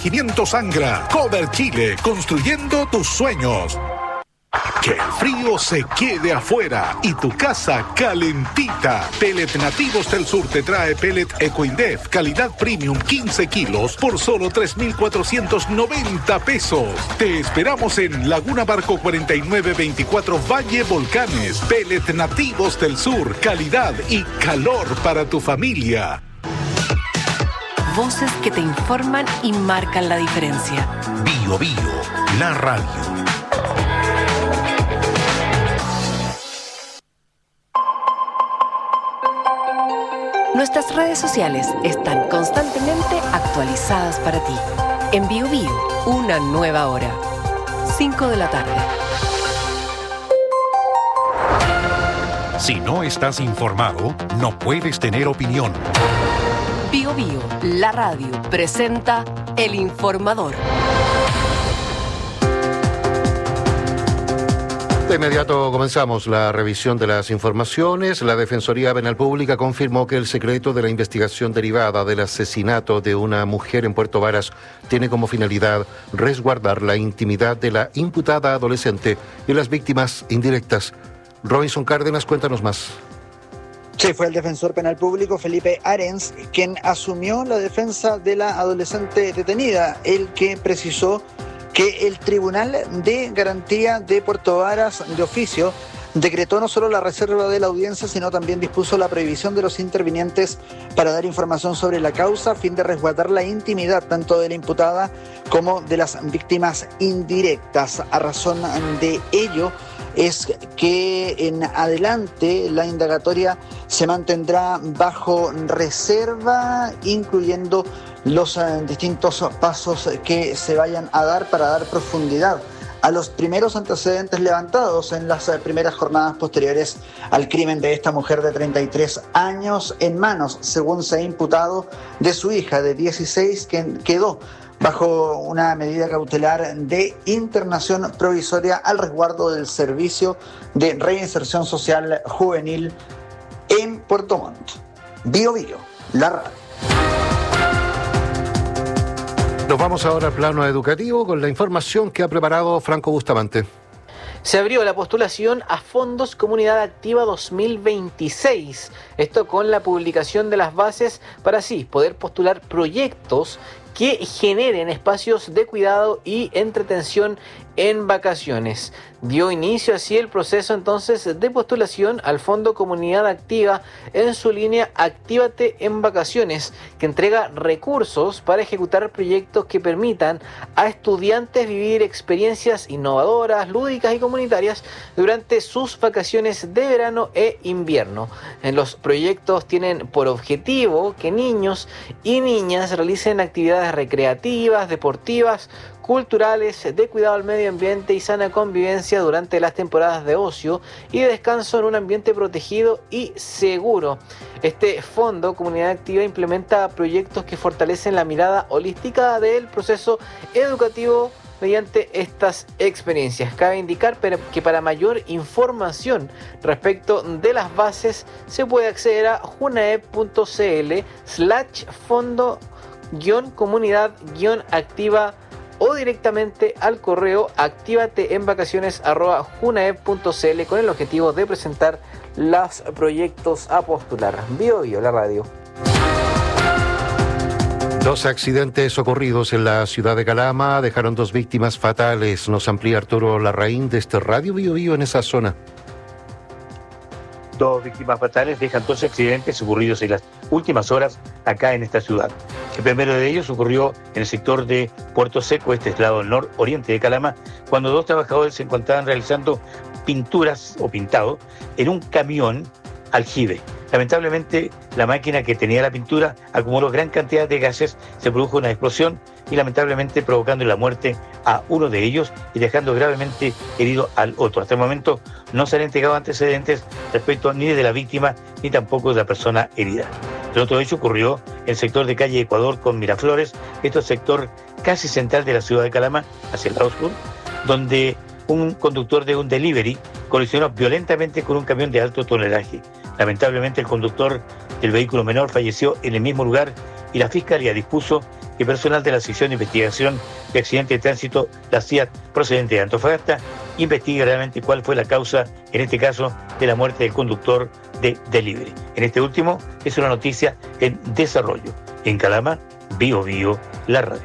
Regimiento Angra. Cover Chile, construyendo tus sueños. Que el frío se quede afuera y tu casa calentita. Pellet Nativos del Sur te trae pellet Ecoindef, calidad premium 15 kilos por solo 3,490 pesos. Te esperamos en Laguna Barco 4924 Valle Volcanes. Pellet Nativos del Sur, calidad y calor para tu familia. Voces que te informan y marcan la diferencia. Bio Bio, la radio. Nuestras redes sociales están constantemente actualizadas para ti. En Bio Bio, una nueva hora. 5 de la tarde. Si no estás informado, no puedes tener opinión. Bio Bio, la radio, presenta El Informador. De inmediato comenzamos la revisión de las informaciones. La Defensoría Penal Pública confirmó que el secreto de la investigación derivada del asesinato de una mujer en Puerto Varas tiene como finalidad resguardar la intimidad de la imputada adolescente y las víctimas indirectas. Robinson Cárdenas, cuéntanos más. Sí, fue el defensor penal público Felipe Arens quien asumió la defensa de la adolescente detenida, el que precisó que el Tribunal de Garantía de Puerto Varas de oficio decretó no solo la reserva de la audiencia, sino también dispuso la prohibición de los intervinientes para dar información sobre la causa a fin de resguardar la intimidad tanto de la imputada como de las víctimas indirectas. A razón de ello es que en adelante la indagatoria se mantendrá bajo reserva, incluyendo los distintos pasos que se vayan a dar para dar profundidad a los primeros antecedentes levantados en las primeras jornadas posteriores al crimen de esta mujer de 33 años en manos, según se ha imputado, de su hija de 16, que quedó bajo una medida cautelar de internación provisoria al resguardo del Servicio de Reinserción Social Juvenil en Puerto Montt. Bio Bio, la radio. Nos vamos ahora al plano educativo con la información que ha preparado Franco Bustamante. Se abrió la postulación a Fondos Comunidad Activa 2026. Esto con la publicación de las bases para así poder postular proyectos que generen espacios de cuidado y entretención en vacaciones. Dio inicio así el proceso entonces de postulación al Fondo Comunidad Activa en su línea Actívate en Vacaciones, que entrega recursos para ejecutar proyectos que permitan a estudiantes vivir experiencias innovadoras, lúdicas y comunitarias durante sus vacaciones de verano e invierno. En los proyectos tienen por objetivo que niños y niñas realicen actividades recreativas, deportivas, culturales, de cuidado al medio ambiente y sana convivencia durante las temporadas de ocio y de descanso en un ambiente protegido y seguro. Este Fondo Comunidad Activa implementa proyectos que fortalecen la mirada holística del proceso educativo mediante estas experiencias. Cabe indicar que para mayor información respecto de las bases se puede acceder a junaep.cl/fondo-comunidad-activa o directamente al correo activateenvacaciones@junaep.cl con el objetivo de presentar los proyectos a postular. Bio Bio, la radio. 2 accidentes ocurridos en la ciudad de Calama dejaron 2 víctimas fatales. Nos amplía Arturo Larraín desde Radio Bio Bio en esa zona. 2 víctimas fatales dejan 2 accidentes ocurridos en las últimas horas acá en esta ciudad. El primero de ellos ocurrió en el sector de Puerto Seco, este es el lado nororiente de Calama, cuando 2 trabajadores se encontraban realizando pinturas o pintado en un camión aljibe. Lamentablemente, la máquina que tenía la pintura acumuló gran cantidad de gases, se produjo una explosión y lamentablemente provocando la muerte a uno de ellos y dejando gravemente herido al otro. Hasta el momento no se han entregado antecedentes respecto ni de la víctima ni tampoco de la persona herida. El otro hecho ocurrió en el sector de calle Ecuador con Miraflores, esto es el sector casi central de la ciudad de Calama, hacia el lado sur, donde un conductor de un delivery colisionó violentamente con un camión de alto tonelaje. Lamentablemente el conductor del vehículo menor falleció en el mismo lugar y la Fiscalía dispuso y personal de la sección de investigación de accidentes de tránsito, la CIAT, procedente de Antofagasta, investiga realmente cuál fue la causa, en este caso, de la muerte del conductor de Delivery. En este último es una noticia en desarrollo. En Calama, Bio Bio, la radio.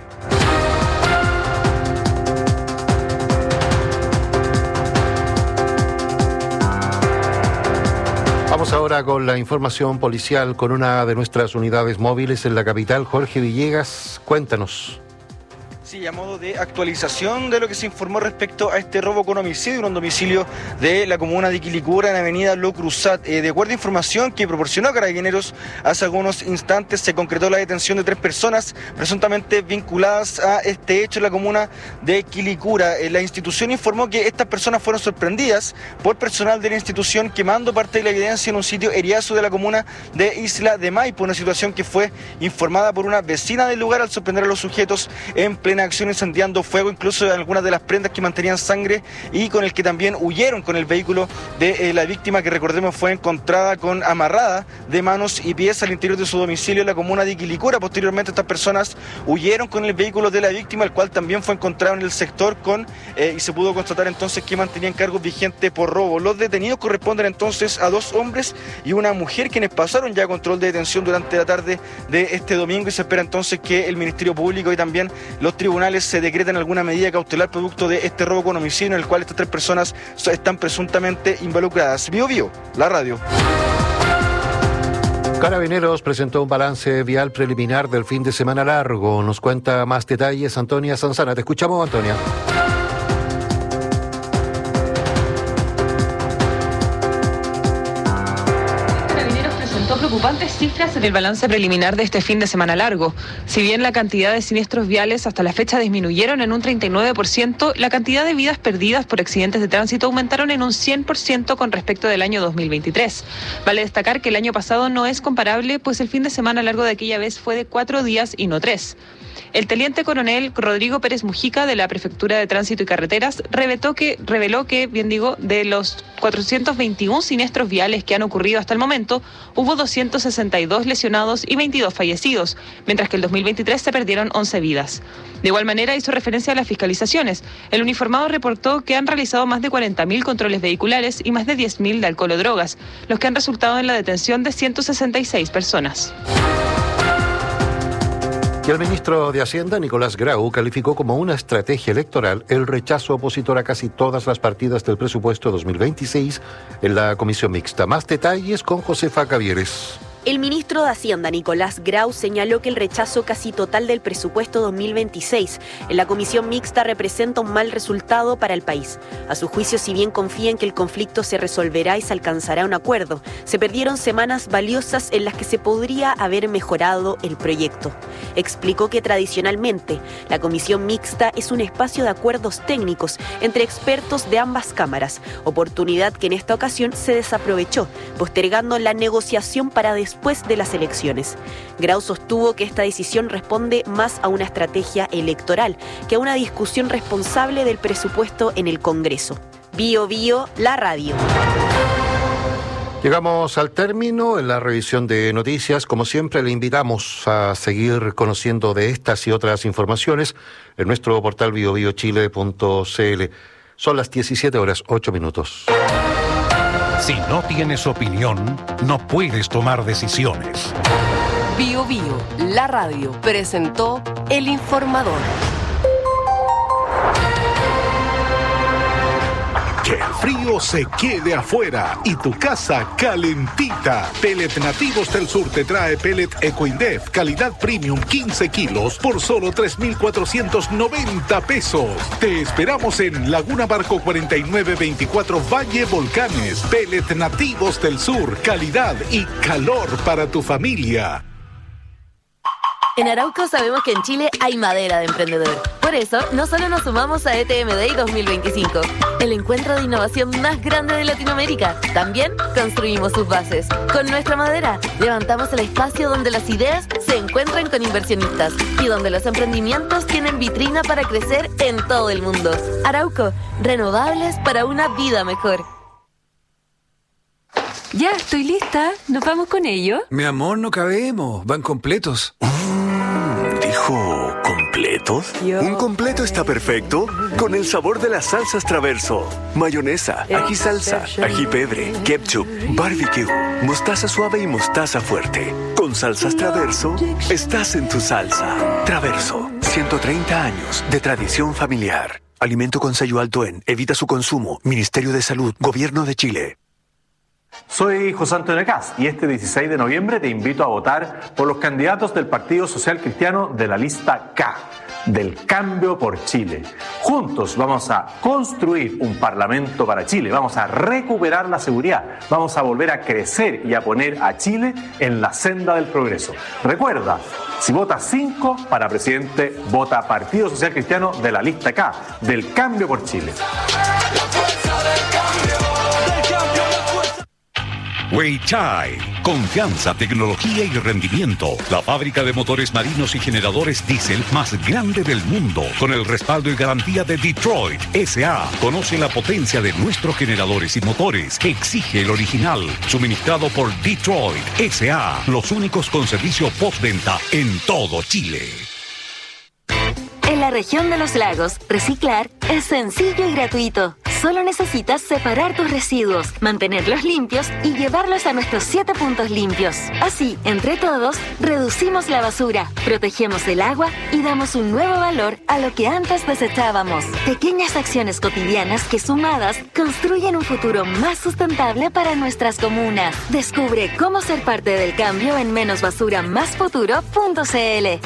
Vamos ahora con la información policial con una de nuestras unidades móviles en la capital. Jorge Villegas, cuéntanos. Sí, a modo de actualización de lo que se informó respecto a este robo con homicidio en un domicilio de la comuna de Quilicura, en avenida Lo Cruzat. De acuerdo a información que proporcionó Carabineros hace algunos instantes, se concretó la detención de 3 personas presuntamente vinculadas a este hecho en la comuna de Quilicura. La institución informó que estas personas fueron sorprendidas por personal de la institución quemando parte de la evidencia en un sitio eriazo de la comuna de Isla de Maipo, una situación que fue informada por una vecina del lugar al sorprender a los sujetos en plena acción, incendiando fuego incluso algunas de las prendas que mantenían sangre, y con el que también huyeron con el vehículo de la víctima, que recordemos fue encontrada con amarrada de manos y pies al interior de su domicilio en la comuna de Quilicura. Posteriormente estas personas huyeron con el vehículo de la víctima, el cual también fue encontrado en el sector y se pudo constatar entonces que mantenían cargos vigentes por robo. Los detenidos corresponden entonces a 2 hombres y una mujer, quienes pasaron ya a control de detención durante la tarde de este domingo, y se espera entonces que el Ministerio Público y también los tribunales se decreten alguna medida cautelar producto de este robo con homicidio en el cual estas 3 personas están presuntamente involucradas. Bio Bio, la radio. Carabineros presentó un balance vial preliminar del fin de semana largo. Nos cuenta más detalles Antonia Sanzana. Te escuchamos, Antonia. Preocupantes cifras en el balance preliminar de este fin de semana largo. Si bien la cantidad de siniestros viales hasta la fecha disminuyeron en un 39%, la cantidad de vidas perdidas por accidentes de tránsito aumentaron en un 100% con respecto del año 2023. Vale destacar que el año pasado no es comparable, pues el fin de semana largo de aquella vez fue de 4 días y no 3. El teniente coronel Rodrigo Pérez Mujica de la Prefectura de Tránsito y Carreteras reveló que, de los 421 siniestros viales que han ocurrido hasta el momento, hubo 262 lesionados y 22 fallecidos, mientras que en el 2023 se perdieron 11 vidas. De igual manera hizo referencia a las fiscalizaciones. El uniformado reportó que han realizado más de 40.000 controles vehiculares y más de 10.000 de alcohol o drogas, los que han resultado en la detención de 166 personas. Y el ministro de Hacienda, Nicolás Grau, calificó como una estrategia electoral el rechazo opositor a casi todas las partidas del presupuesto 2026 en la comisión mixta. Más detalles con Josefa Cavieres. El ministro de Hacienda, Nicolás Grau, señaló que el rechazo casi total del presupuesto 2026 en la comisión mixta representa un mal resultado para el país. A su juicio, si bien confía en que el conflicto se resolverá y se alcanzará un acuerdo, se perdieron semanas valiosas en las que se podría haber mejorado el proyecto. Explicó que tradicionalmente la comisión mixta es un espacio de acuerdos técnicos entre expertos de ambas cámaras, oportunidad que en esta ocasión se desaprovechó, postergando la negociación para después de las elecciones. Grau sostuvo que esta decisión responde más a una estrategia electoral que a una discusión responsable del presupuesto en el Congreso. Bio Bio, la radio. Llegamos al término en la revisión de noticias. Como siempre, le invitamos a seguir conociendo de estas y otras informaciones en nuestro portal biobiochile.cl. Son las 17:08. Si no tienes opinión, no puedes tomar decisiones. Bio Bio, la radio, presentó El Informador. Que el frío se quede afuera y tu casa calentita. Pellet Nativos del Sur te trae pellet Ecoindef, calidad premium 15 kilos por solo 3,490 pesos. Te esperamos en Laguna Barco 4924 Valle Volcanes. Pellet Nativos del Sur, calidad y calor para tu familia. En Arauco sabemos que en Chile hay madera de emprendedor. Por eso, no solo nos sumamos a ETM Day 2025, el encuentro de innovación más grande de Latinoamérica, también construimos sus bases. Con nuestra madera, levantamos el espacio donde las ideas se encuentran con inversionistas y donde los emprendimientos tienen vitrina para crecer en todo el mundo. Arauco, renovables para una vida mejor. Ya, estoy lista. ¿Nos vamos con ello? Mi amor, no cabemos. Van completos. Dijo ¿Completos? Un completo está perfecto con el sabor de las salsas Traverso. Mayonesa, ají salsa, ají pebre, ketchup, barbecue, mostaza suave y mostaza fuerte. Con salsas Traverso, estás en tu salsa. Traverso, 130 años de tradición familiar. Alimento con sello alto en. Evita su consumo. Ministerio de Salud. Gobierno de Chile. Soy José Antonio Cast y este 16 de noviembre te invito a votar por los candidatos del Partido Social Cristiano de la lista K, del Cambio por Chile. Juntos vamos a construir un Parlamento para Chile, vamos a recuperar la seguridad, vamos a volver a crecer y a poner a Chile en la senda del progreso. Recuerda, si votas 5 para presidente, vota Partido Social Cristiano de la lista K, del Cambio por Chile. Weichai, confianza, tecnología y rendimiento. La fábrica de motores marinos y generadores diésel más grande del mundo, con el respaldo y garantía de Detroit S.A. Conoce la potencia de nuestros generadores y motores. Exige el original, suministrado por Detroit S.A. Los únicos con servicio postventa en todo Chile. En la región de los lagos, reciclar es sencillo y gratuito. Solo necesitas separar tus residuos, mantenerlos limpios y llevarlos a nuestros 7 puntos limpios. Así, entre todos, reducimos la basura, protegemos el agua y damos un nuevo valor a lo que antes desechábamos. Pequeñas acciones cotidianas que sumadas construyen un futuro más sustentable para nuestras comunas. Descubre cómo ser parte del cambio en menosbasuramasfuturo.cl.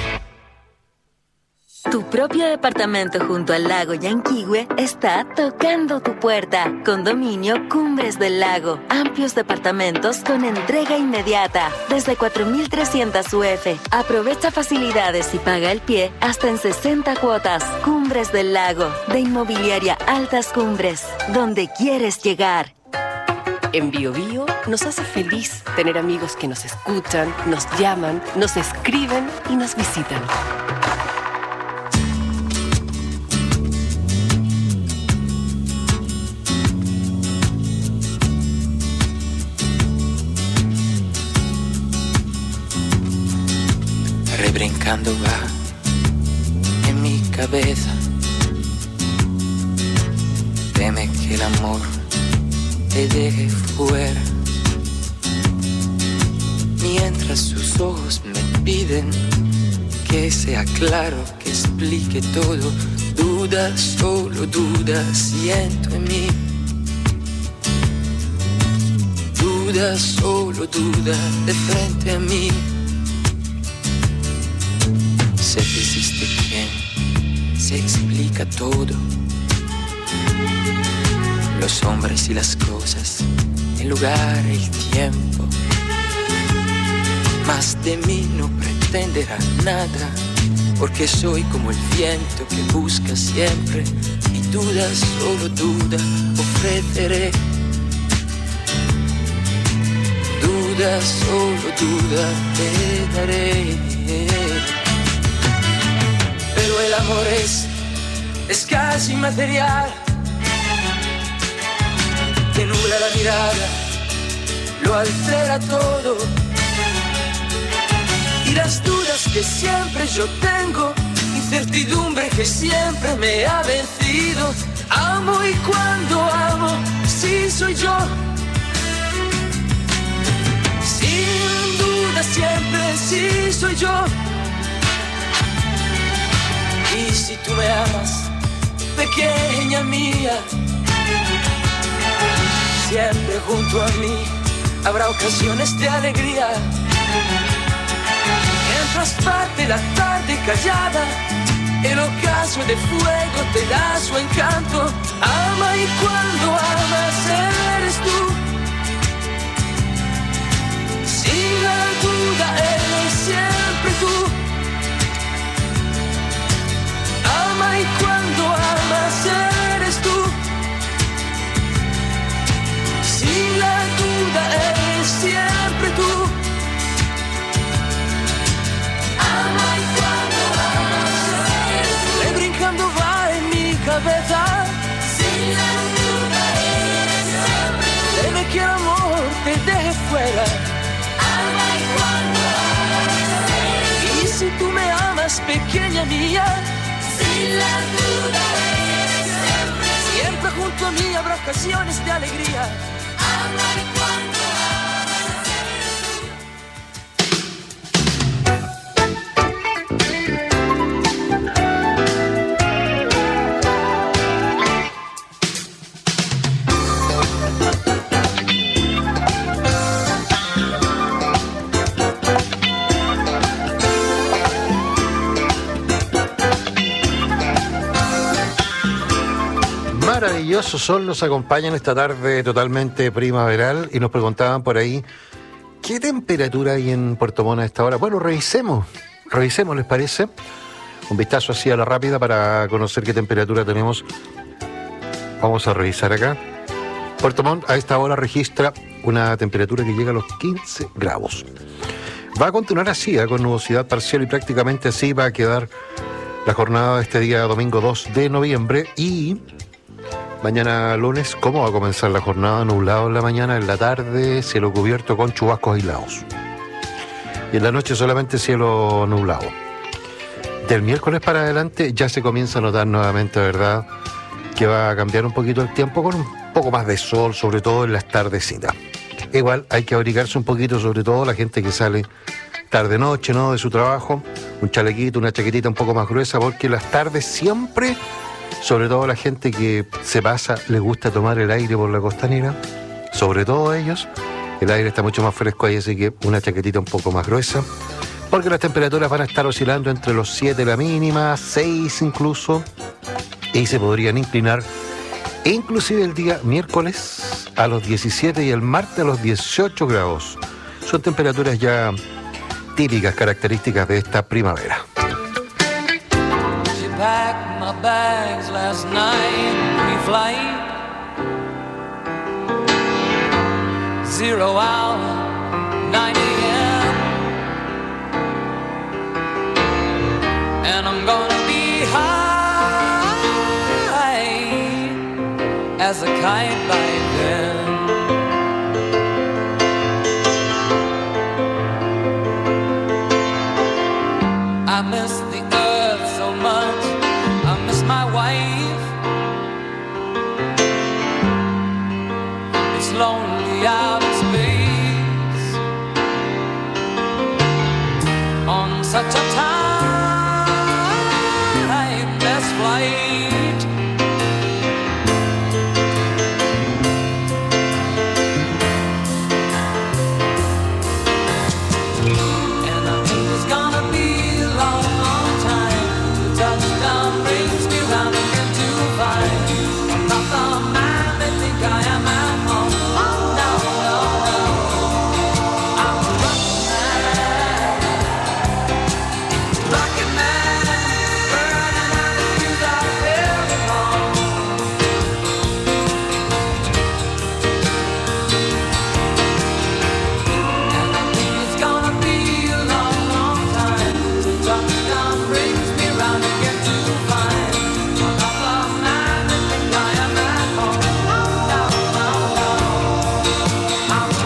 Tu propio departamento junto al lago Yanquihue está tocando tu puerta. Condominio Cumbres del Lago. Amplios departamentos con entrega inmediata. Desde 4.300 UF. Aprovecha facilidades y paga el pie hasta en 60 cuotas. Cumbres del Lago. De Inmobiliaria Altas Cumbres. Donde quieres llegar. En BioBio nos hace feliz tener amigos que nos escuchan, nos llaman, nos escriben y nos visitan. Rebrincando va en mi cabeza. Teme que el amor te deje fuera. Mientras sus ojos me piden que sea claro, que explique todo. Duda, solo duda, siento en mí. Duda, solo duda, de frente a mí. Sé que existe quien se explica todo. Los hombres y las cosas, el lugar, el tiempo. Más de mí no pretenderá nada, porque soy como el viento que busca siempre. Y duda, solo duda, ofreceré. Duda, solo duda, te daré. Pero el amor es casi material, que nubla la mirada, lo altera todo. Y las dudas que siempre yo tengo, incertidumbre que siempre me ha vencido. Amo y cuando amo, sí soy yo. Sin duda siempre sí soy yo. Y si tú me amas, pequeña mía, siempre junto a mí habrá ocasiones de alegría. Mientras parte la tarde callada, el ocaso de fuego te da su encanto. Ama y cuando amas eres tú. Sin la duda eres siempre tú. Ama y cuando amas eres tú. Sin la duda eres siempre tú. Ama y cuando amas eres tú. Rebrincando va en mi cabeza. Sin la duda eres siempre tú. pequeña mía. Sin la duda siempre junto a mí habrá ocasiones de alegría. Amar cuando Maravilloso sol nos acompaña en esta tarde totalmente primaveral y nos preguntaban por ahí ¿qué temperatura hay en Puerto Montt a esta hora? Bueno, revisemos, ¿les parece? Un vistazo así a la rápida para conocer qué temperatura tenemos. Vamos a revisar acá. Puerto Montt a esta hora registra una temperatura que llega a los 15 grados. Va a continuar así, con nubosidad parcial y prácticamente así va a quedar la jornada de este día domingo 2 de noviembre y mañana lunes. ¿Cómo va a comenzar la jornada? Nublado en la mañana, en la tarde cielo cubierto con chubascos aislados. Y en la noche solamente cielo nublado. Del miércoles para adelante ya se comienza a notar nuevamente, ¿verdad?, que va a cambiar un poquito el tiempo con un poco más de sol, sobre todo en las tardecitas. Igual hay que abrigarse un poquito, sobre todo la gente que sale tarde-noche, ¿no?, de su trabajo. Un chalequito, una chaquetita un poco más gruesa, porque las tardes siempre, sobre todo la gente que se pasa, les gusta tomar el aire por la costanera, sobre todo ellos, el aire está mucho más fresco ahí, así que una chaquetita un poco más gruesa, porque las temperaturas van a estar oscilando entre los 7 la mínima, 6 incluso, y se podrían inclinar inclusive el día miércoles a los 17 y el martes a los 18 grados. Son temperaturas ya típicas, características de esta primavera. Packed my bags last night, pre-flight, 0 hour, 9 a.m. And I'm gonna be high as a kite by then. I miss the earth so much, I miss my wife. It's lonely out in space on such a timeless flight. And I think it's gonna be a long, long time till touchdown brings me round again to find I'm not the man they think I am at home. Oh, no, no, no. I'm a rocket man, burning out the fuse out of every home. And I think it's gonna be a long, long time till touchdown brings me round again to find I'm not the man they think I am at home. Oh, no, no, no. I'm a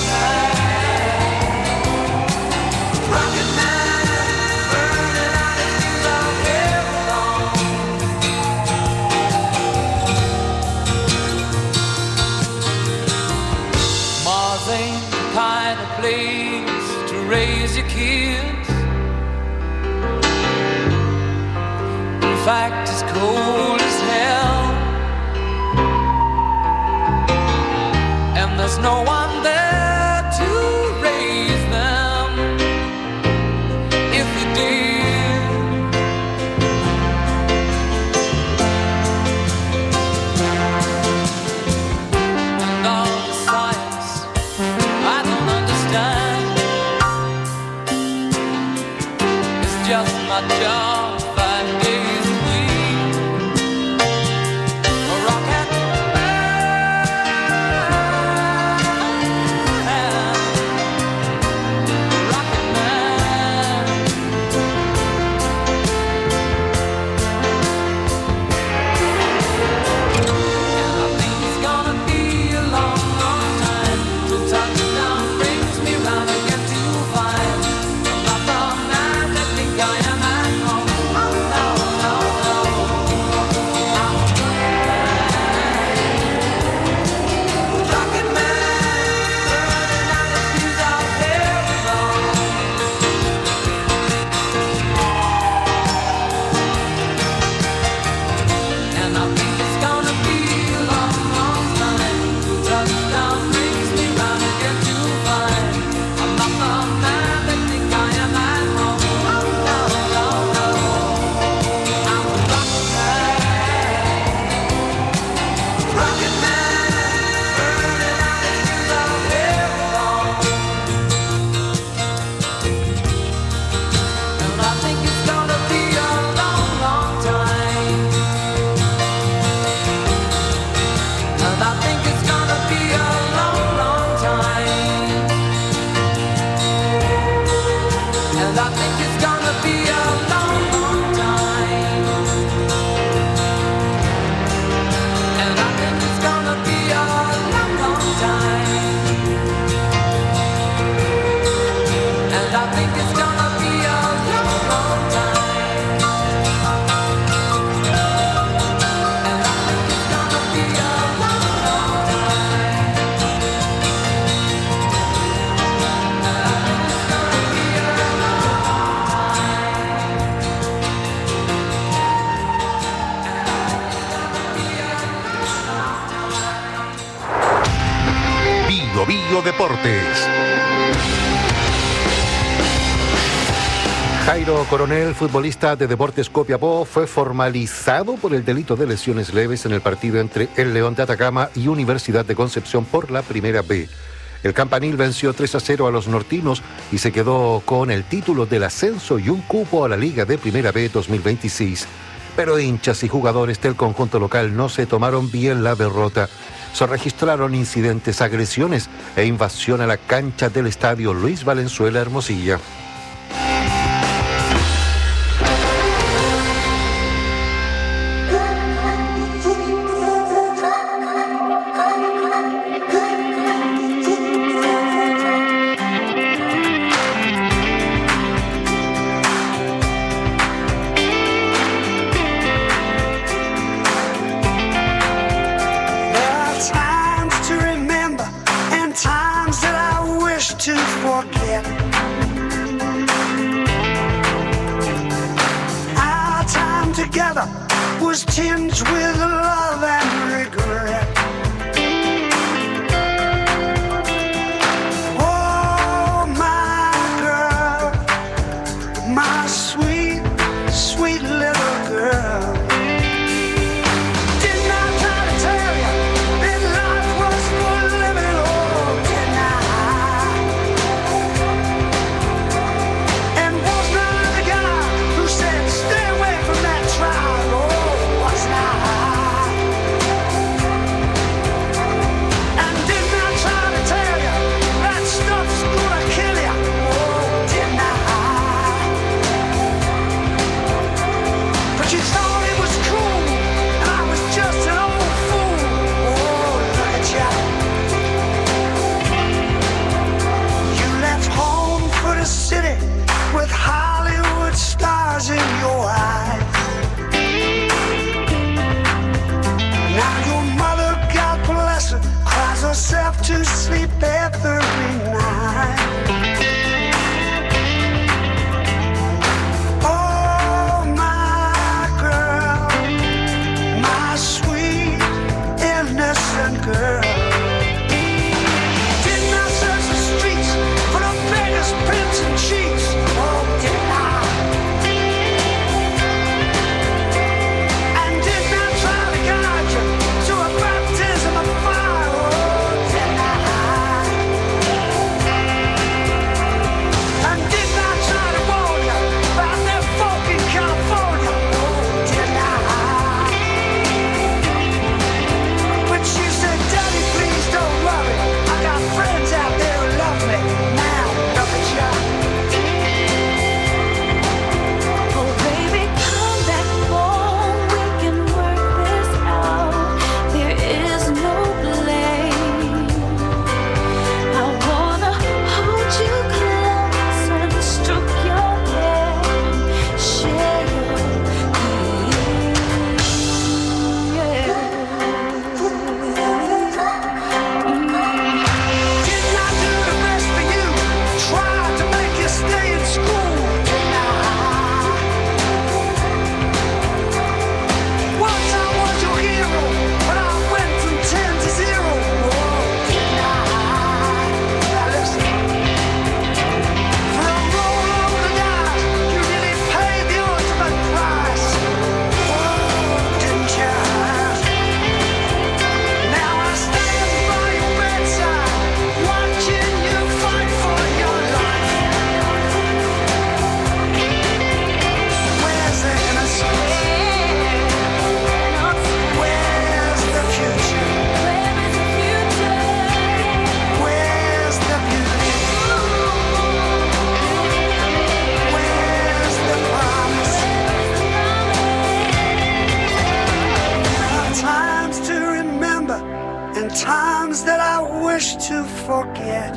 rocket man, burning out the fuse out of every home. Mars ain't the kind of place to raise your kids. In fact, it's cold as hell, and there's no one there to raise them. If you did, and all the science I don't understand, it's just my job 5 days a week. A rocket man, Radio Deportes. Jairo Coronel, futbolista de Deportes Copiapó, fue formalizado por el delito de lesiones leves en el partido entre el León de Atacama y Universidad de Concepción por la Primera B. El Campanil venció 3-0 a los nortinos y se quedó con el título del ascenso y un cupo a la Liga de Primera B 2026. Pero hinchas y jugadores del conjunto local no se tomaron bien la derrota. Se registraron incidentes, agresiones e invasión a la cancha del estadio Luis Valenzuela Hermosilla. Was tinged with love and regret. Oh, my girl, my sweet, sweet little girl. Didn't I try to tell you that life was for living? Oh, didn't I? And wasn't I the guy who said, stay away from that trial? Oh, and didn't I try to tell you that stuff's gonna kill you? Oh, didn't I? But you thought it was cool, and I was just an old fool. Oh, look at you. You left home for the city with Hollywood stars in your eyes. Now your mother, God bless her, cries herself to sleep every night. Oh, my girl, my sweet, innocent girl. Didn't I search the streets for the beggars, pimps, and cheats? Oh, didn't I? And didn't I try to guide you to a baptism of fire? Oh, didn't I? And didn't I try to warn you about that folk in California? Oh, didn't I? But you said, Daddy, please don't worry. I got friends out there who love me. Now, look at you. Oh, baby, come back home. We can work this out. There is no blame. I wanna hold you close and stroke your hair, share your Didn't I do the best for you? Tried to make you stay in school. Didn't I? Once I was your hero, but I went from 10 to 0. Oh, didn't I? Now listen. For a roll over the dice, you really paid the ultimate price. Oh, didn't you? Now I stand by your bedside, watching you fight for your life. Where's the innocence? Where's the future? Where's the beauty? Where's the promise? There are times to remember and times that I wish to forget.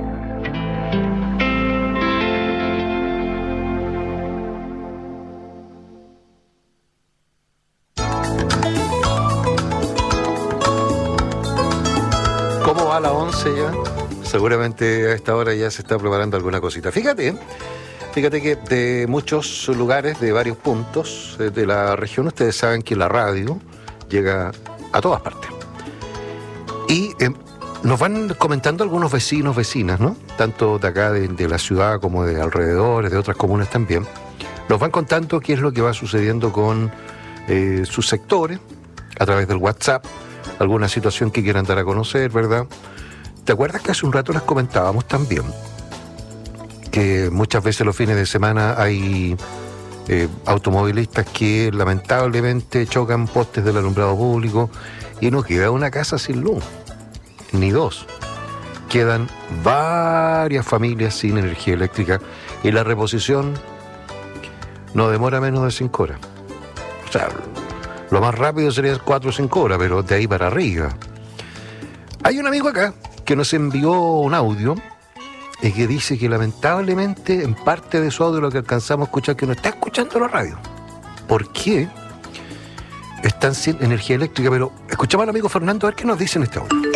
¿Cómo va la 11 ya? Seguramente a esta hora ya se está preparando alguna cosita. Fíjate que de muchos lugares, de varios puntos de la región, ustedes saben que la radio llega a todas partes. Y Nos van comentando algunos vecinos, vecinas, ¿no? Tanto de acá, de la ciudad, como de alrededores, de otras comunas también. Nos van contando qué es lo que va sucediendo con sus sectores, a través del WhatsApp, alguna situación que quieran dar a conocer, ¿verdad? ¿Te acuerdas que hace un rato les comentábamos también que muchas veces los fines de semana hay automovilistas que lamentablemente chocan postes del alumbrado público y no queda una casa sin luz, ni dos? Quedan varias familias sin energía eléctrica y la reposición no demora menos de 5 horas. O sea, lo más rápido sería 4 o 5 horas, pero de ahí para arriba. Hay un amigo acá que nos envió un audio y que dice que lamentablemente en parte de su audio lo que alcanzamos a escuchar que no está escuchando la radio. ¿Por qué? Están sin energía eléctrica, pero escuchamos al amigo Fernando a ver qué nos dice en este audio.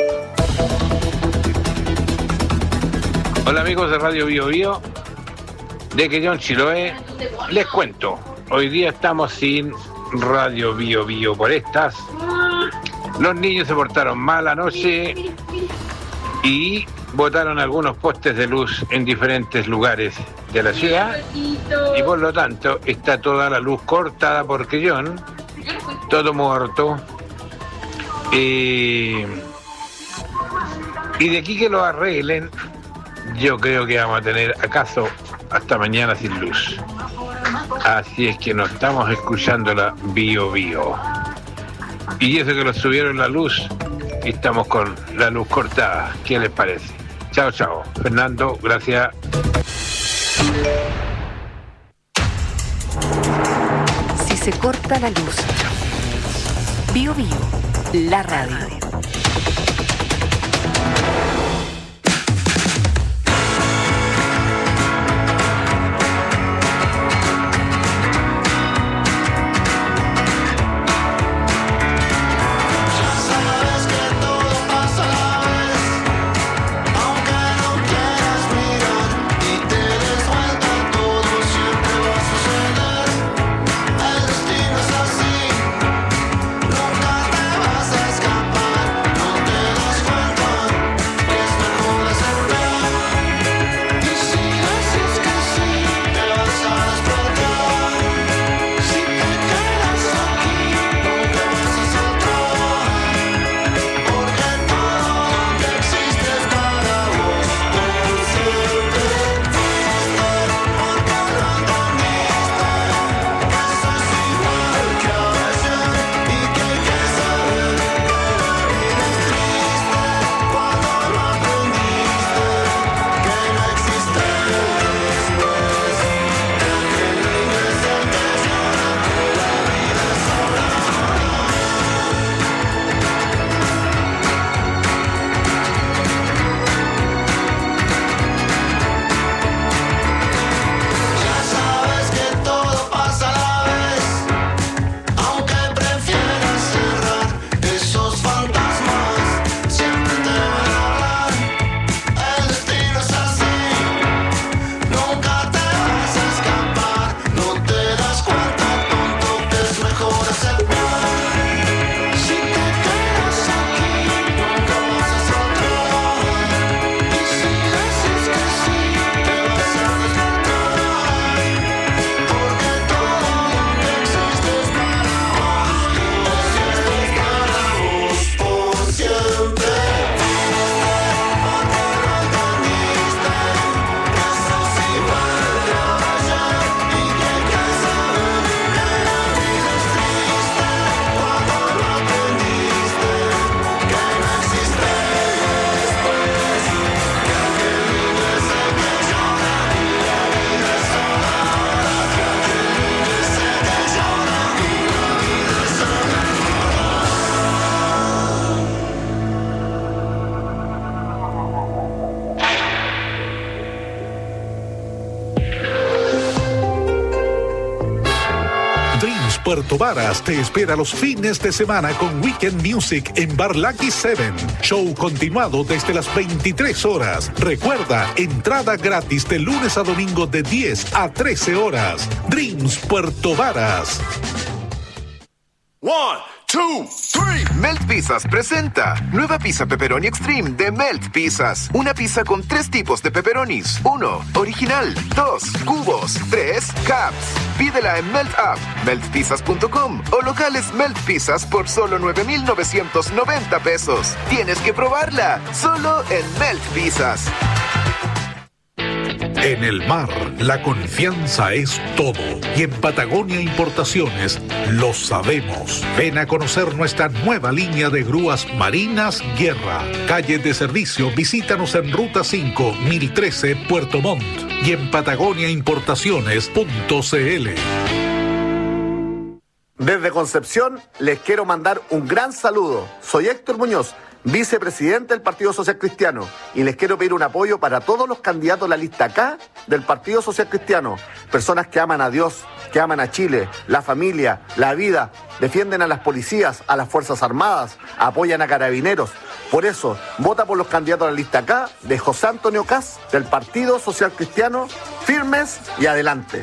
Hola amigos de Radio Bio Bio, de Quellón, Chiloé, les cuento, hoy día estamos sin Radio Bio Bio por estas. Los niños se portaron mal anoche y botaron algunos postes de luz en diferentes lugares de la ciudad y por lo tanto está toda la luz cortada por Quellón, todo muerto. Y de aquí que lo arreglen, yo creo que vamos a tener acaso hasta mañana sin luz. Así es que no estamos escuchando la Bio Bio. Y eso que nos subieron la luz y estamos con la luz cortada. ¿Qué les parece? Chao, chao. Fernando, gracias. Si se corta la luz, Bio Bio, la radio. Puerto Varas te espera los fines de semana con Weekend Music en Bar Lucky 7. Show continuado desde las 23 horas. Recuerda, entrada gratis de lunes a domingo de 10 a 13 horas. Dreams Puerto Varas. 1, 2, 2, 3. Melt Pizzas presenta nueva pizza pepperoni extreme de Melt Pizzas. Una pizza con 3 tipos de pepperonis. 1, original. 2, cubos. 3, caps. Pídela en Melt App, meltpizzas.com o locales Melt Pizzas por solo 9,990 pesos. Tienes que probarla, solo en Melt Pizzas. En el mar, la confianza es todo. Y en Patagonia Importaciones lo sabemos. Ven a conocer nuestra nueva línea de grúas marinas Guerra. Calle de servicio, visítanos en Ruta 5, 1013, Puerto Montt. Y en patagoniaimportaciones.cl. Desde Concepción les quiero mandar un gran saludo. Soy Héctor Muñoz, vicepresidente del Partido Social Cristiano, y les quiero pedir un apoyo para todos los candidatos de la lista K del Partido Social Cristiano. Personas que aman a Dios, que aman a Chile, la familia, la vida, defienden a las policías, a las Fuerzas Armadas, apoyan a carabineros. Por eso, vota por los candidatos de la lista K de José Antonio Kast del Partido Social Cristiano. Firmes y adelante.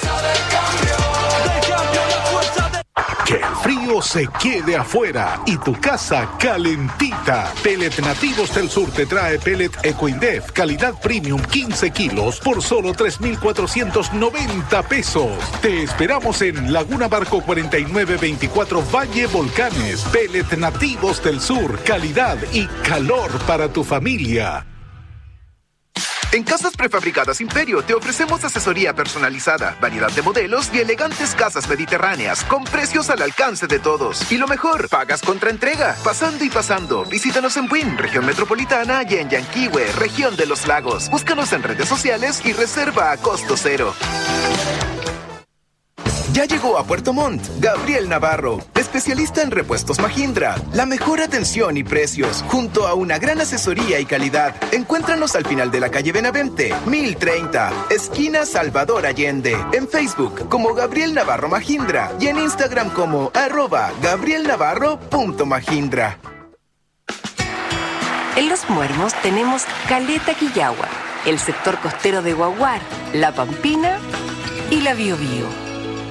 Que el frío se quede afuera y tu casa calentita. Pellet Nativos del Sur te trae pellet Ecoindef, calidad premium 15 kilos por solo 3,490 pesos. Te esperamos en Laguna Barco 4924 Valle Volcanes. Pellet Nativos del Sur, calidad y calor para tu familia. En Casas Prefabricadas Imperio te ofrecemos asesoría personalizada, variedad de modelos y elegantes casas mediterráneas con precios al alcance de todos. Y lo mejor, pagas contra entrega, pasando y pasando. Visítanos en Buin, región metropolitana, y en Yanquihue, región de los lagos. Búscanos en redes sociales y reserva a costo cero. Ya llegó a Puerto Montt Gabriel Navarro, especialista en repuestos Mahindra. La mejor atención y precios, junto a una gran asesoría y calidad. Encuéntranos al final de la calle Benavente, 1030, esquina Salvador Allende. En Facebook como Gabriel Navarro Mahindra y en Instagram como @gabrielnavarro.mahindra. En Los Muermos tenemos Caleta Quillagua, el sector costero de Guaguar, La Pampina y la Biobío.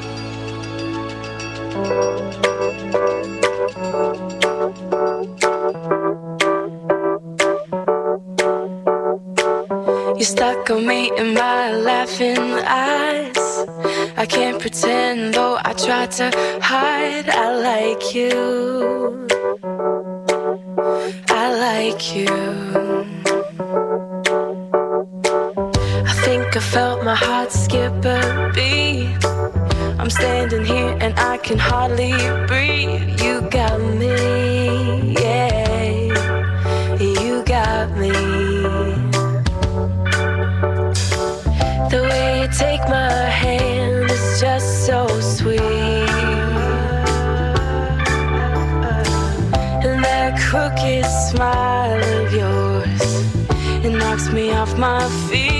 You stuck on me in my laughing eyes. I can't pretend though I try to hide. I like you. I like you. I think I felt my heart skip a beat. I'm standing here and I can hardly breathe. You got me, yeah. You got me. The way you take my hand is just so sweet. And that crooked smile of yours, it knocks me off my feet.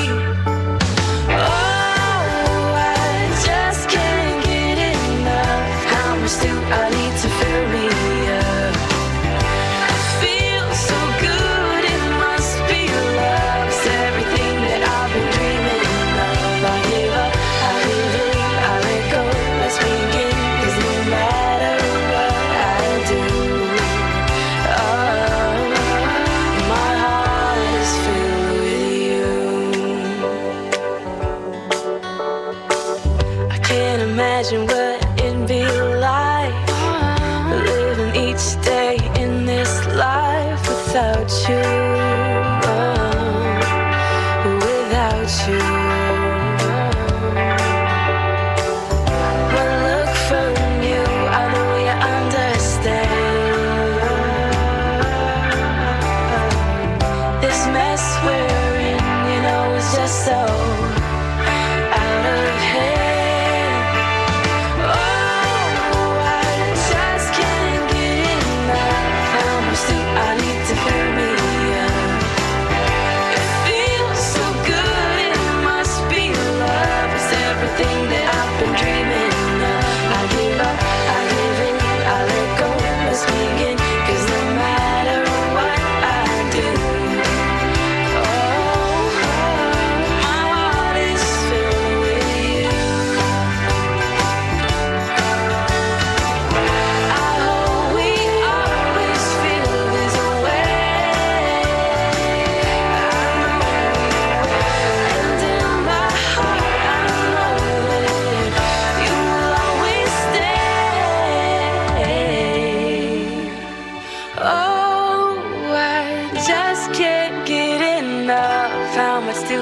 I need to fill me up. I feel so good, it must be love. It's everything that I've been dreaming of. I give up, I believe, I let go. Let's begin, 'cause no matter what I do, my heart is filled with you. I can't imagine what it'd be like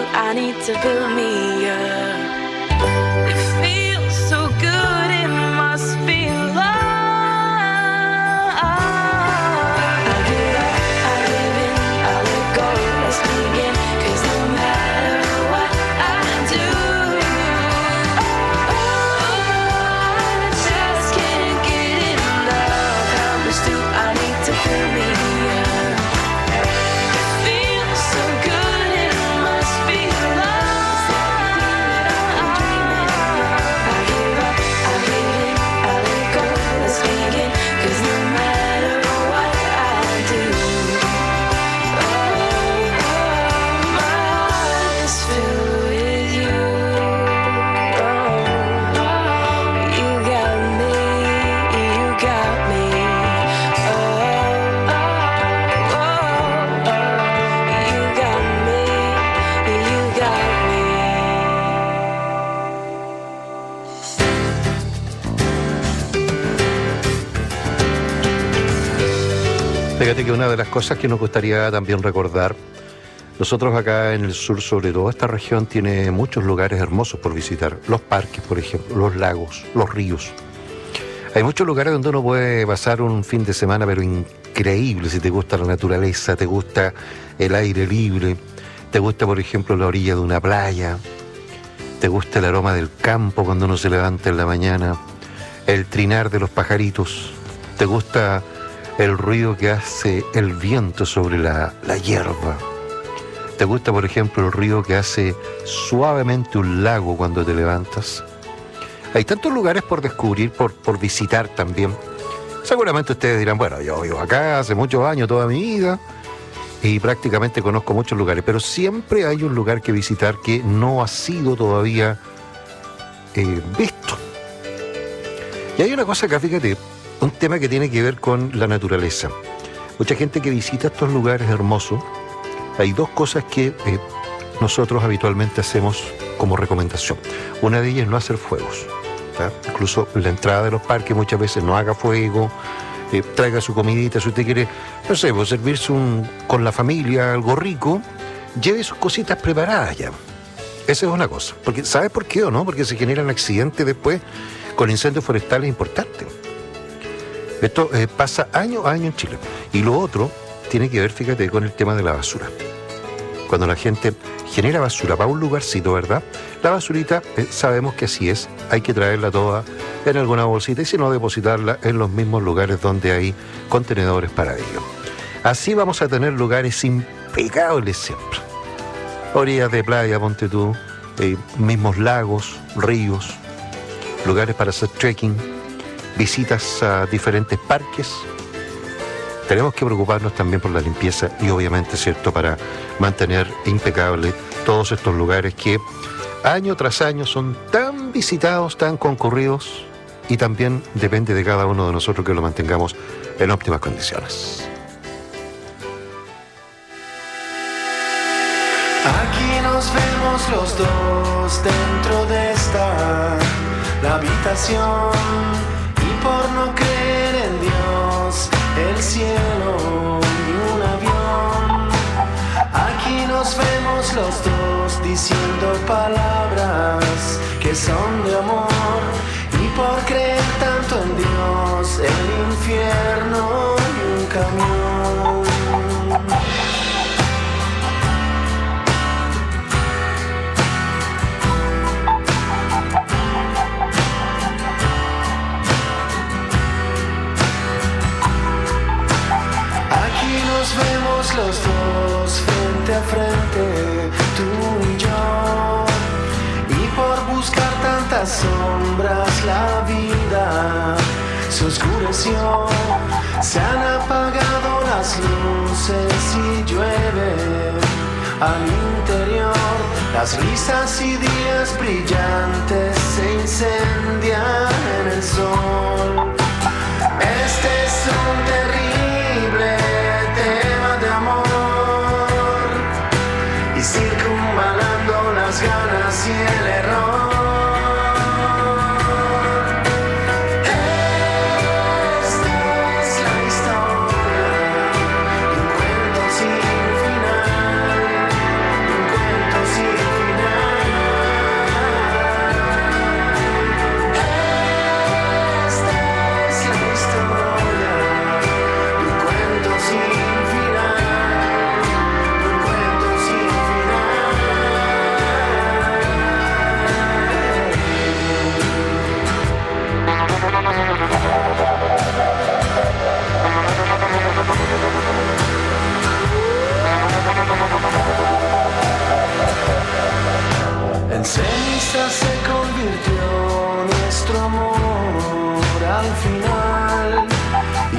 I need to fill me up. It feels so good, it must be love. I give up, I give in, I let go, let's begin. 'Cause no matter what I do, I just can't get enough. How much do I need to fill me up? It feels so good, it must be love. I give up, I give in, I let go, let's begin. 'Cause no matter what I do, my heart is filled with you. You got me, you got me. You got me, you got me. Fíjate que una de las cosas que nos gustaría también recordar, nosotros acá en el sur, sobre todo esta región, tiene muchos lugares hermosos por visitar. Los parques, por ejemplo, los lagos, los ríos. Hay muchos lugares donde uno puede pasar un fin de semana, pero increíble, si te gusta la naturaleza, te gusta el aire libre, te gusta, por ejemplo, la orilla de una playa, te gusta el aroma del campo cuando uno se levanta en la mañana, el trinar de los pajaritos, te gusta el ruido que hace el viento sobre la hierba. ¿Te gusta, por ejemplo, el ruido que hace suavemente un lago cuando te levantas? Hay tantos lugares por descubrir, por visitar también. Seguramente ustedes dirán, bueno, yo vivo acá hace muchos años, toda mi vida, y prácticamente conozco muchos lugares, pero siempre hay un lugar que visitar que no ha sido todavía visto. Y hay una cosa acá, fíjate, un tema que tiene que ver con la naturaleza. Mucha gente que visita estos lugares hermosos, hay dos cosas que nosotros habitualmente hacemos como recomendación. Una de ellas es no hacer fuegos. ¿tá? Incluso en la entrada de los parques muchas veces no haga fuego, traiga su comidita, si usted quiere, no sé, pues, servirse con la familia algo rico, lleve sus cositas preparadas ya. Esa es una cosa. Porque, ¿sabes por qué o no? Porque se generan accidentes después con incendios forestales importantes. Esto pasa año a año en Chile. Y lo otro tiene que ver, fíjate, con el tema de la basura. Cuando la gente genera basura para un lugarcito, ¿verdad? La basurita, sabemos que así es, hay que traerla toda en alguna bolsita y si no, depositarla en los mismos lugares donde hay contenedores para ello. Así vamos a tener lugares impecables siempre. Orillas de playa, ponte tú, mismos lagos, ríos, lugares para hacer trekking, visitas a diferentes parques. Tenemos que preocuparnos también por la limpieza y obviamente, ¿cierto?, para mantener impecable todos estos lugares que año tras año son tan visitados, tan concurridos y también depende de cada uno de nosotros que lo mantengamos en óptimas condiciones. Aquí nos vemos los dos dentro de la habitación y por no creer en Dios, el cielo y un avión. Aquí nos vemos los dos diciendo palabras que son de amor y por creer tanto en Dios, el infierno y un camión. Nos vemos los dos frente a frente, tú y yo, y por buscar tantas sombras la vida se oscureció, se han apagado las luces y llueve al interior, las risas y días brillantes se incendian en el sol. Este es un terrible tema de amor y circunvalando las ganas y el error. Esta es la historia de un cuento sin final, de un cuento sin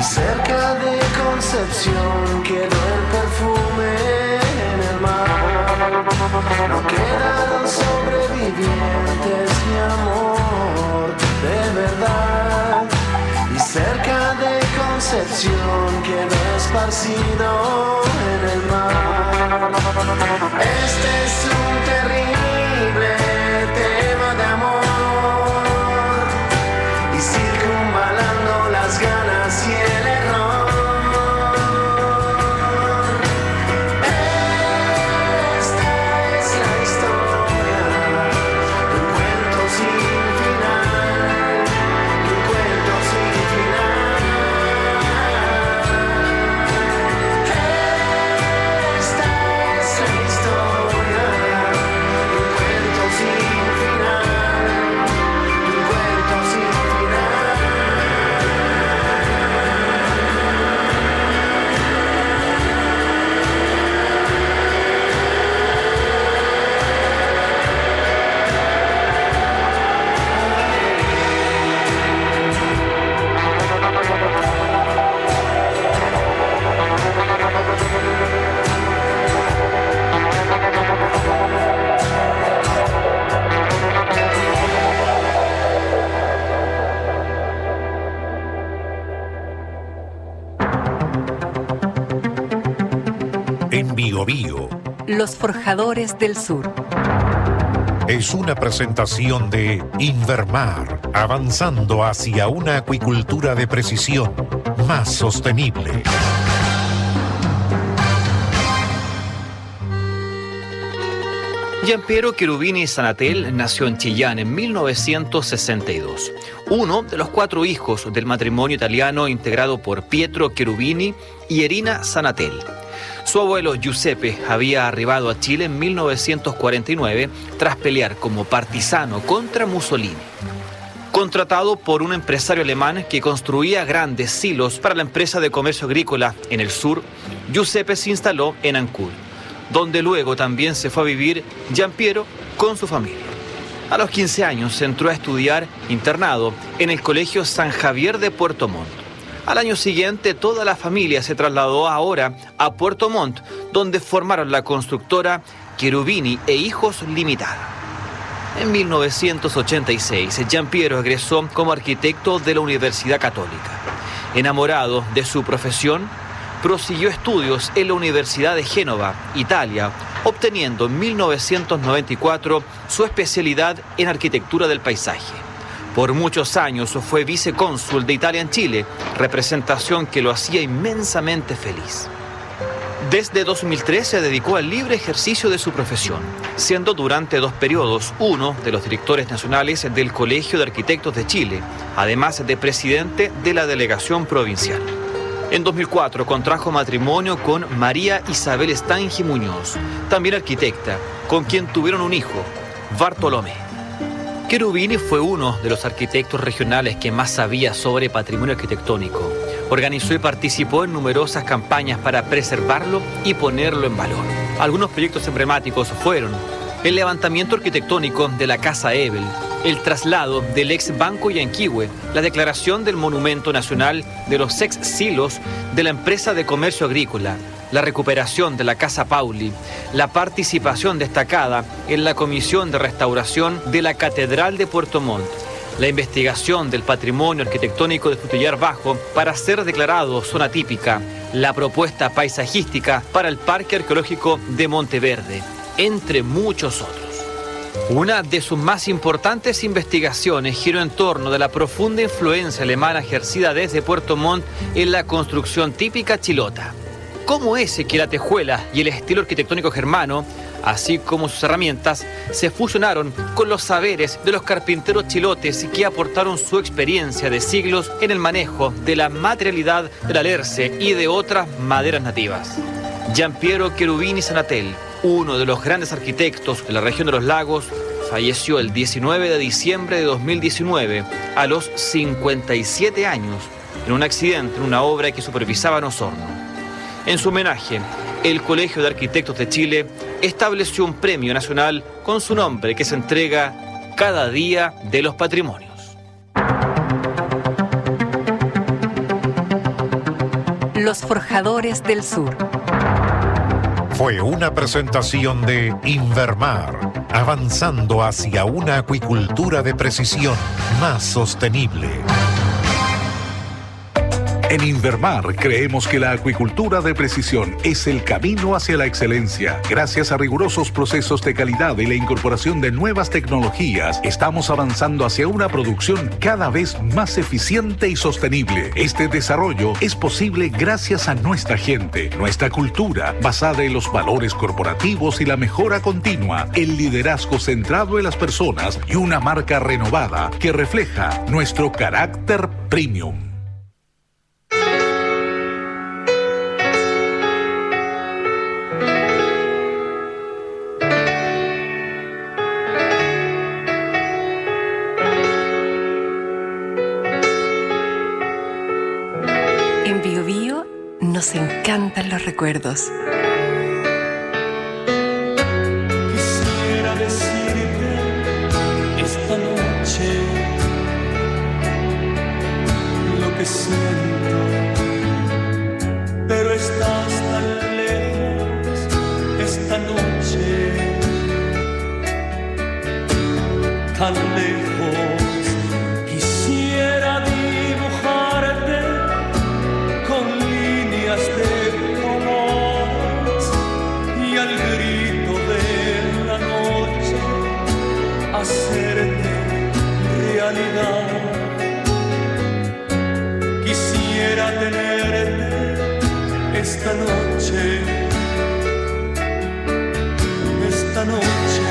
cerca de Concepción quedó el perfume en el mar. No quedaron sobrevivientes, mi amor, de verdad. Y cerca de Concepción quedó esparcido en el mar. Este es un terrible tema de amor y circunvalando las ganas y el error. Esta es la historia de un cuento sin final, de un cuento sin final. Esta es la historia de un cuento sin final, de un cuento sin final. En Bio Bio Los Forjadores del Sur. es una presentación de Invermar, avanzando hacia una acuicultura de precisión más sostenible. Giampiero Cherubini Sanatel nació en Chillán en 1962, uno de los 4 hijos del matrimonio italiano integrado por Pietro Cherubini y Erina Sanatel. Su abuelo Giuseppe había arribado a Chile en 1949 tras pelear como partisano contra Mussolini. Contratado por un empresario alemán que construía grandes silos para la empresa de comercio agrícola en el sur, Giuseppe se instaló en Ancud, donde luego también se fue a vivir Giampiero con su familia. A los 15 años entró a estudiar internado en el Colegio San Javier de Puerto Montt. Al año siguiente toda la familia se trasladó ahora a Puerto Montt, donde formaron la constructora Cherubini e Hijos Limitada. En 1986, Giampiero egresó como arquitecto de la Universidad Católica. Enamorado de su profesión, prosiguió estudios en la Universidad de Génova, Italia, obteniendo en 1994 su especialidad en arquitectura del paisaje. Por muchos años fue vicecónsul de Italia en Chile, representación que lo hacía inmensamente feliz. Desde 2003 se dedicó al libre ejercicio de su profesión, siendo durante 2 periodos uno de los directores nacionales del Colegio de Arquitectos de Chile, además de presidente de la delegación provincial. En 2004 contrajo matrimonio con María Isabel Stangi Muñoz, también arquitecta, con quien tuvieron un hijo, Bartolomé. Cherubini fue uno de los arquitectos regionales que más sabía sobre patrimonio arquitectónico. Organizó y participó en numerosas campañas para preservarlo y ponerlo en valor. Algunos proyectos emblemáticos fueron el levantamiento arquitectónico de la Casa Ebel, el traslado del ex Banco Yanquihue, la declaración del Monumento Nacional de los ex silos de la empresa de comercio agrícola, la recuperación de la Casa Pauli, la participación destacada en la Comisión de Restauración de la Catedral de Puerto Montt, la investigación del patrimonio arquitectónico de Frutillar Bajo para ser declarado zona típica, la propuesta paisajística para el Parque Arqueológico de Monteverde, entre muchos otros. Una de sus más importantes investigaciones giró en torno de la profunda influencia alemana ejercida desde Puerto Montt en la construcción típica chilota. ¿Cómo es que la tejuela y el estilo arquitectónico germano, así como sus herramientas, se fusionaron con los saberes de los carpinteros chilotes que aportaron su experiencia de siglos en el manejo de la materialidad del alerce y de otras maderas nativas? Giampiero Cherubini Sanatel, uno de los grandes arquitectos de la región de los lagos, falleció el 19 de diciembre de 2019 a los 57 años en un accidente en una obra que supervisaba en Osorno. En su homenaje, el Colegio de Arquitectos de Chile estableció un premio nacional con su nombre que se entrega cada día de los patrimonios. Los Forjadores del Sur. Fue una presentación de Invermar, avanzando hacia una acuicultura de precisión más sostenible. En Invermar creemos que la acuicultura de precisión es el camino hacia la excelencia. Gracias a rigurosos procesos de calidad y la incorporación de nuevas tecnologías, estamos avanzando hacia una producción cada vez más eficiente y sostenible. Este desarrollo es posible gracias a nuestra gente, nuestra cultura, basada en los valores corporativos y la mejora continua, el liderazgo centrado en las personas y una marca renovada que refleja nuestro carácter premium. En Bio Bio nos encantan los recuerdos. Quisiera decirte esta noche lo que siento, pero estás tan lejos esta noche, tan lejos. Quisiera dibujarte con líneas de colores y al grito de la noche hacerte realidad. Quisiera tenerte esta noche, esta noche.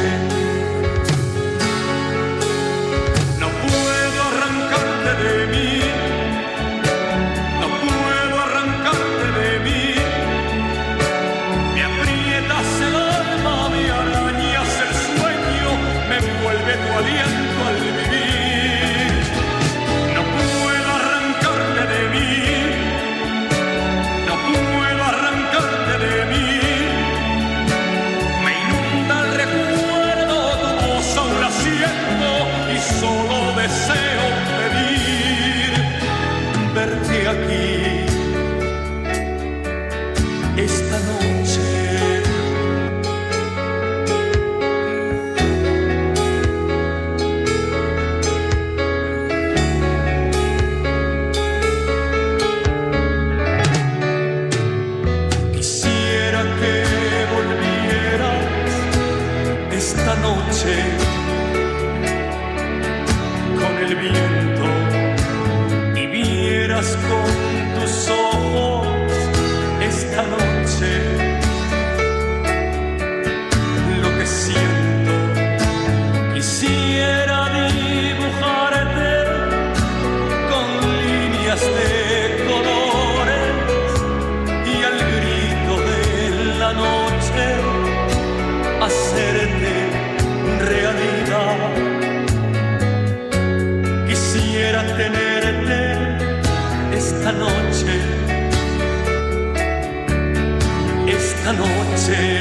No puedo arrancarte de mí, no puedo arrancarte de mí. Me aprietas el alma, me arañas el sueño, me envuelve tu aliento al vivir. No puedo arrancarte de mí, no puedo arrancarte de mí. Me inunda el recuerdo, tu voz aún la siento y solo deseo pedir verte aquí esta noche. Quisiera que volvieras esta noche con el viento y vieras con tus ojos esta noche lo que siento. Quisiera dibujarte con líneas de colores y al grito de la noche hacerte realidad. Quisiera tenerte esta noche, esta noche.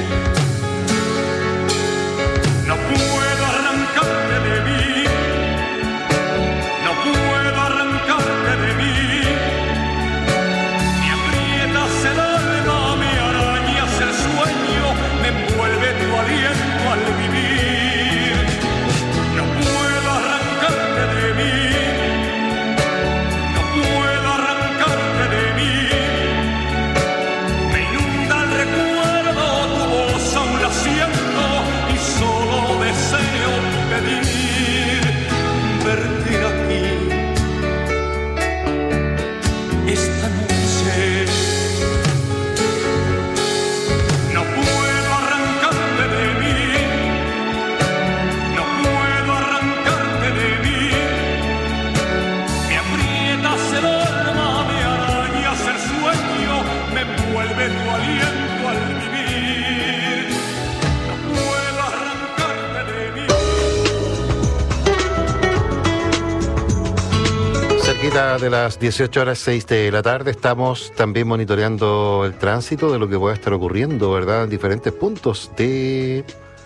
No puedo arrancarte de mí, no puedo arrancarte de mí. Me aprietas el alma, me arañas el sueño, me envuelve tu aliento al vivir. No puedo arrancarte de mí, no puedo arrancarte de mí. Me inunda el recuerdo, tu voz aún la siento y solo deseo pedir verte aquí esta noche. No puedo arrancarte de mí, no puedo arrancarte de mí. Me aprietas el alma, me arañas el sueño, me envuelve tu aliento al vivir. No puedo arrancarte de mí. Cerquita de las 18:06 de la tarde estamos también monitoreando el tránsito de lo que pueda estar ocurriendo, ¿verdad?, en diferentes puntos de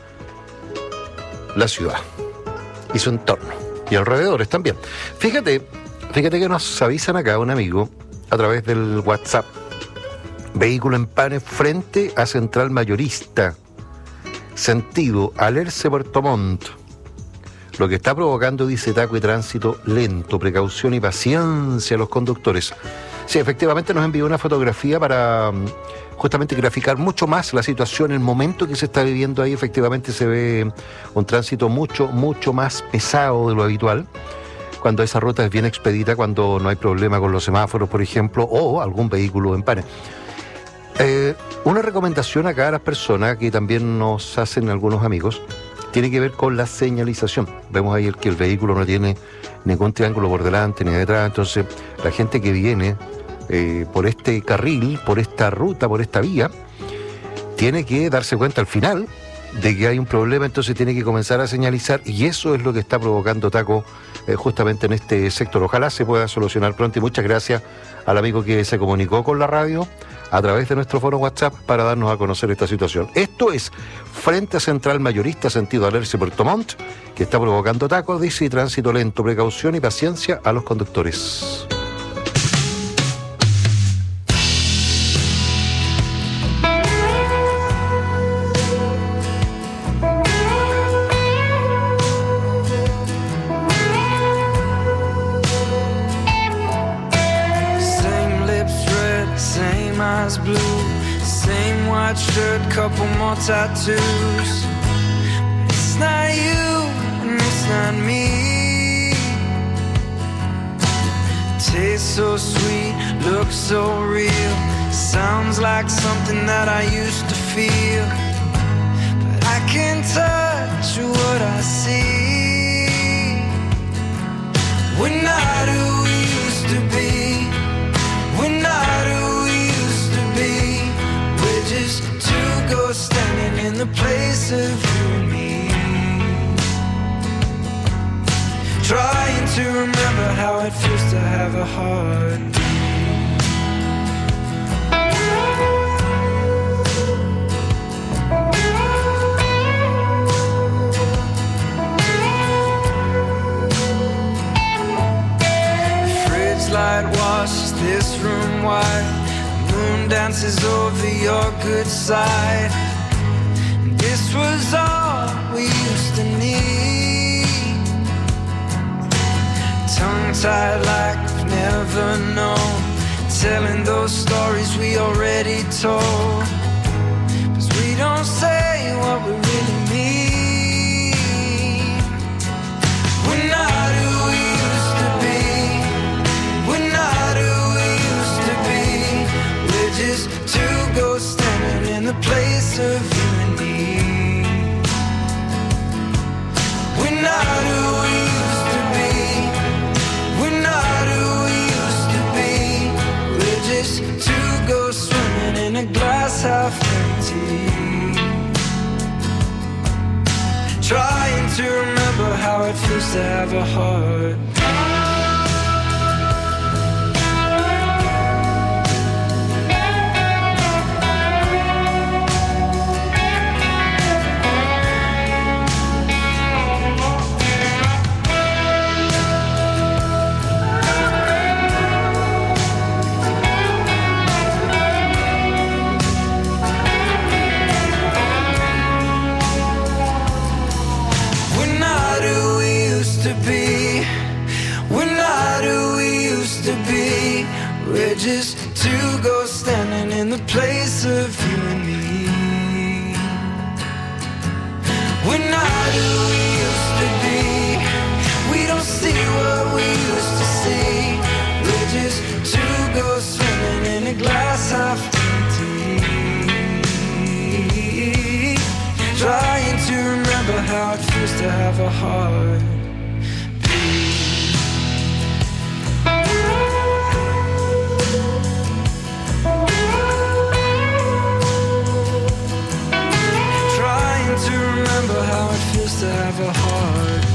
la ciudad y su entorno y alrededores también. Fíjate que nos avisan acá un amigo a través del WhatsApp Vehículo en pane frente a Central Mayorista. Sentido Alerce Puerto Montt. Lo que está provocando, dice, taco y tránsito lento, precaución y paciencia a los conductores. Sí, efectivamente nos envió una fotografía para justamente graficar mucho más la situación, el momento que se está viviendo ahí. Efectivamente se ve un tránsito mucho más pesado de lo habitual, cuando esa ruta es bien expedita, cuando no hay problema con los semáforos, por ejemplo, o algún vehículo en pane. Una recomendación acá a las personas que también nos hacen algunos amigos, tiene que ver con la señalización. Vemos ahí que el vehículo no tiene ningún triángulo por delante ni detrás, entonces la gente que viene por este carril, por esta ruta, por esta vía, tiene que darse cuenta al final de que hay un problema, entonces tiene que comenzar a señalizar, y eso es lo que está provocando taco justamente en este sector. Ojalá se pueda solucionar pronto, y muchas gracias al amigo que se comunicó con la radio a través de nuestro foro WhatsApp para darnos a conocer esta situación. Esto es frente a Central Mayorista, sentido Alerce Puerto Montt, que está provocando tacos, dice, y tránsito lento, precaución y paciencia a los conductores. Same lips red, same eyes blue, same white shirt, couple more tattoos. It's not you and it's not me. Tastes so sweet, looks so real, sounds like something that I used to feel, but I can't touch what I see. We're not who we used to be. We're not who we used to be. We're just two ghosts standing in the place of you and me. Trying to remember how it feels to have a heart. Light washes this room white. The moon dances over your good side. And this was all we used to need. Tongue-tied like we've never known, telling those stories we already told. 'Cause we don't say what we really mean. We're not who we used to be. We're not who we used to be. We're just two ghosts standing in the place of you and me. We're not who we used to be. We're not who we used to be. We're just two ghosts swimming in a glass half empty. Trying to remember how it feels to have a heart. We're not who we used to be. We're not who we used to be. We're just two ghosts standing in the place of you and me. We're not who we used to be. We don't see what we used to see. We're just two ghosts swimming in a glass half empty. Trying to remember how it feels to have a heart. Trying to remember how it feels to have a heart.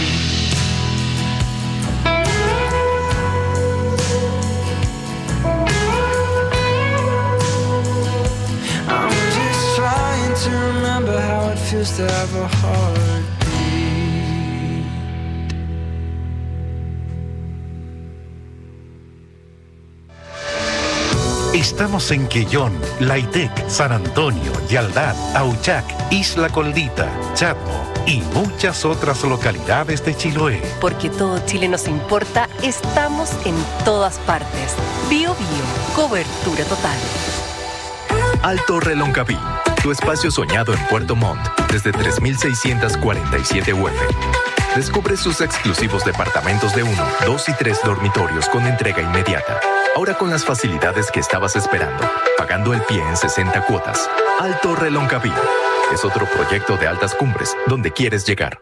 I'm just trying to remember how it feels to have a heart. Estamos en Quellón, Laitec, San Antonio, Yaldad, Auchac, Isla Coldita, Chatmo y muchas otras localidades de Chiloé. Porque todo Chile nos importa, estamos en todas partes. Bio Bio, cobertura total. Alto Reloncaví, tu espacio soñado en Puerto Montt, desde 3.647 UF. Descubre sus exclusivos departamentos de 1, 2 y 3 dormitorios con entrega inmediata. Ahora con las facilidades que estabas esperando, pagando el pie en 60 cuotas. Alto Reloncaví es otro proyecto de Altas Cumbres, donde quieres llegar.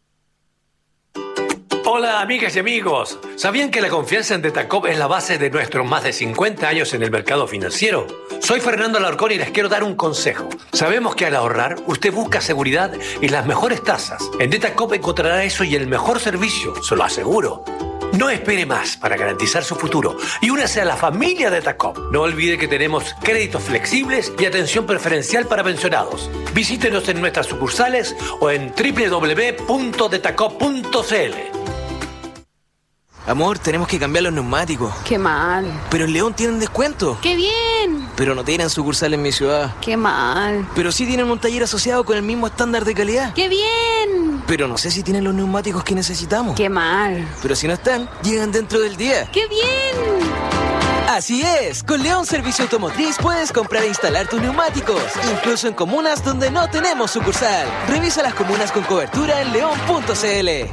Hola amigas y amigos, ¿sabían que la confianza en Detacop es la base de nuestros más de 50 años en el mercado financiero? Soy Fernando Alarcón y les quiero dar un consejo. Sabemos que al ahorrar, usted busca seguridad y las mejores tasas. En Detacop encontrará eso y el mejor servicio, se lo aseguro. No espere más para garantizar su futuro y únase a la familia Detacop. No olvide que tenemos créditos flexibles y atención preferencial para pensionados. Visítenos en nuestras sucursales o en www.detacop.cl. Amor, tenemos que cambiar los neumáticos. Qué mal. Pero en León tienen descuento. ¡Qué bien! Pero no tienen sucursal en mi ciudad. ¡Qué mal! Pero sí tienen un taller asociado con el mismo estándar de calidad. ¡Qué bien! Pero no sé si tienen los neumáticos que necesitamos. ¡Qué mal! Pero si no están, llegan dentro del día. ¡Qué bien! Así es, con León Servicio Automotriz puedes comprar e instalar tus neumáticos, incluso en comunas donde no tenemos sucursal. Revisa las comunas con cobertura en león.cl.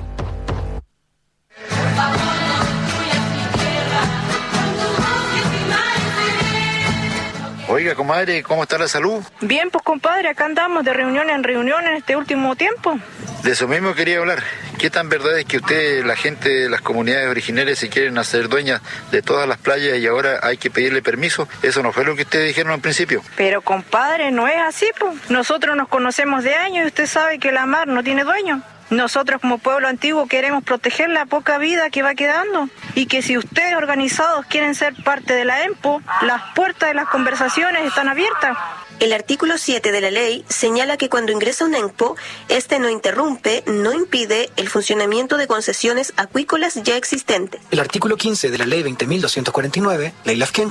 Oiga, comadre, ¿cómo está la salud? Bien, pues compadre, acá andamos de reunión en reunión en este último tiempo. De eso mismo quería hablar. ¿Qué tan verdad es que usted, la gente de las comunidades originarias, se quieren hacer dueñas de todas las playas y ahora hay que pedirle permiso? Eso no fue lo que ustedes dijeron al principio. Pero compadre, no es así, pues. Nosotros nos conocemos de años y usted sabe que la mar no tiene dueño. Nosotros como pueblo antiguo queremos proteger la poca vida que va quedando y que si ustedes organizados quieren ser parte de la EMPO, las puertas de las conversaciones están abiertas. El artículo 7 de la ley señala que cuando ingresa un EMPO, este no interrumpe, no impide el funcionamiento de concesiones acuícolas ya existentes. El artículo 15 de la ley 20.249, Ley Lafken,